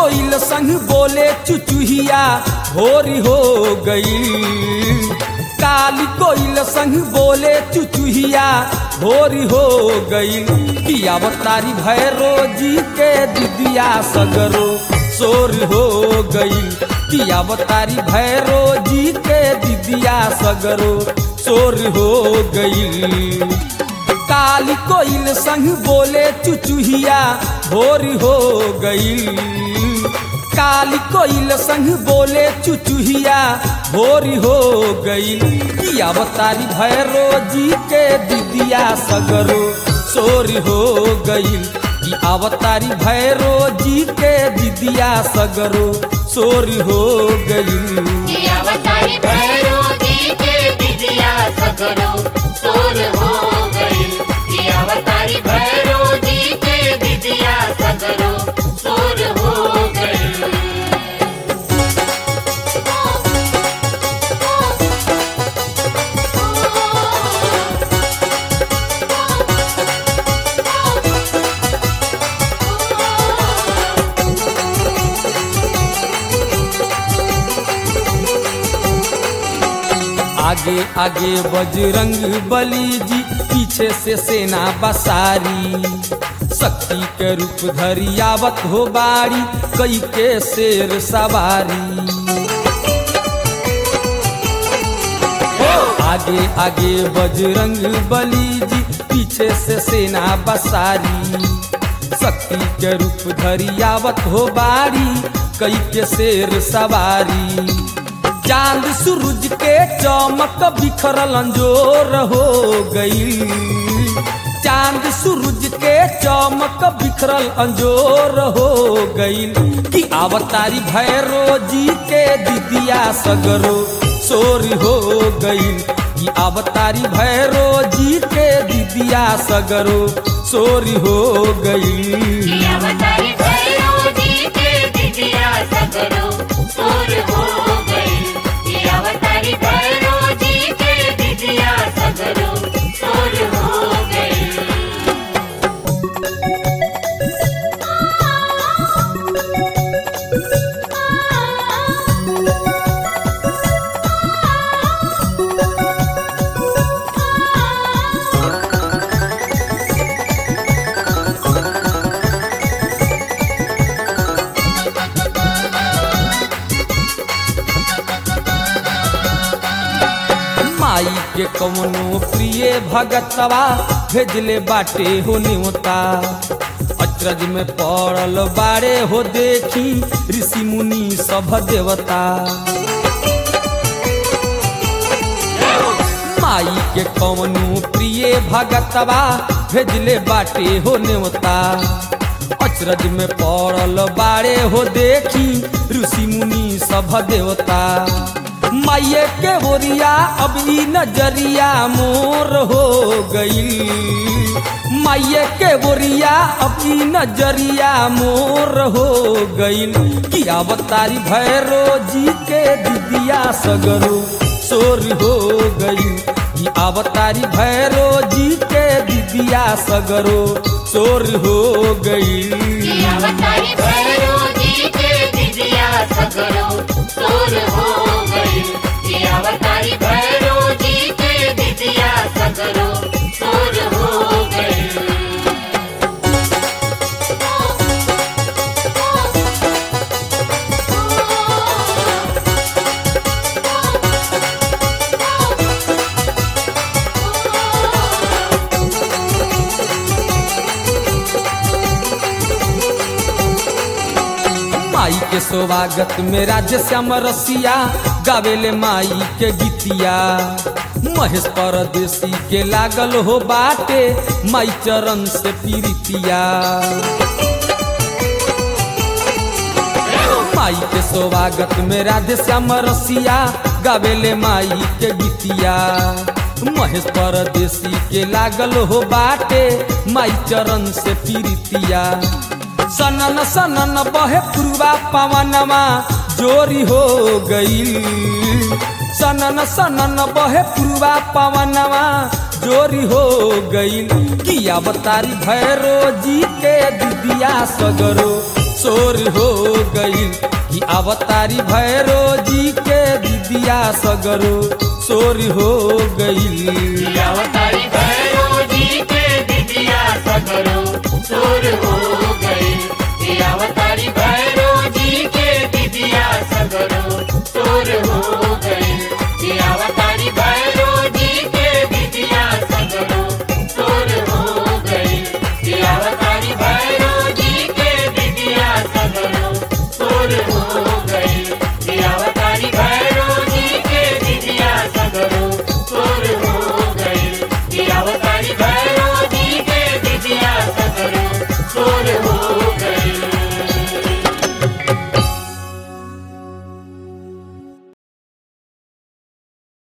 कोइल संग बोले चुचुहिया भोरी हो गई। काली कोइल संग बोले चुचुहिया भोरी हो गई। कि अवतारी भैरो जी के दिदिया सगरो सोर हो गई। कि अवतारी भैरो जी के दिदिया सगरो सोर हो गई। काली कोइल संग बोले चुचुहिया भोरी हो गई। काली कोइल संग बोले चुचुहिया भोरी हो गई। कि अवतारी भैरो जी के दिदिया सगरो सोर हो गई। कि अवतारी भैरो जी के दिदिया सगरो सोर हो गई। कि अवतारी भैरो जी के दिदिया सगरो सोर हो गई। कि अवतारी भैरो जी के दिदिया सगरो सोर हो गई। आगे आगे बजरंग बली जी, पीछे से सेना बसारी। शक्ति के रूप धरी आवत हो बाड़ी, कई के शेर सवारी। आगे आगे बजरंग बली जी, पीछे से सेना बसारी। शक्ति के रूप धरी आवत हो बाड़ी, कई के शेर सवारी। चांद सूरज के चमक बिखरल अंजोर हो गई। चांद सूरज के चमक बिखरल अंजोर हो गई। कि अवतारी भैरो जी के दिदिया सगरो सोर हो गई। कि अवतारी भैरो जी के दिदिया सगरो सोर हो गई। कि अवतारी भैरो जी के दिदिया सगरो सोर हो गई। कि अवतारी भैरो जी के दिदिया सगरो सोर हो गई। माई के कवनो प्रिय भगतवा भेजले बाटे हो न्योता। अचरज में पड़ल बारे हो देखी ऋषि मुनि सभ देवता। माई के कवनो प्रिय भगतवा भेजले बाटे हो न्योता। अचरज में पड़ल बारे हो देखी ऋषि मुनि सभ देवता। माये के बोरिया अब ई नजरिया मोर हो गई। माये के बोरिया अब ई नजरिया मोर हो गई। कि अवतारी भैरो जी के दिदिया सगरो सोर हो गई। कि अवतारी भैरो जी के दिदिया सगरो सोर हो गई। कि अवतारी भैरो जी के दिदिया सगरो सोर हो गई। कि अवतारी भैरो जी के दिदिया सगरो सोर हो गई। माई के स्वागत में राज्य श्याम रसिया गावेले माई के गीतिया। महेश परदेसी के लागल हो बाटे माई चरण से पीरितिया। माई के स्वागत में राधे श्याम रसिया गावेले माई के गीतिया। महेश परदेसी के लागल हो बाटे माई चरण से पीरितिया। सनन सनन बहे पुरवा पवनमा जोरी हो गई। सनन सनन बहे पुरवा पवनमा जोरी हो गई। कि अवतारी भैरो जी के दिदिया सगरो शोर हो गईल कि अवतारी भैरो जी के दिदिया सगरो शोर हो गईल। अवतारी भैरो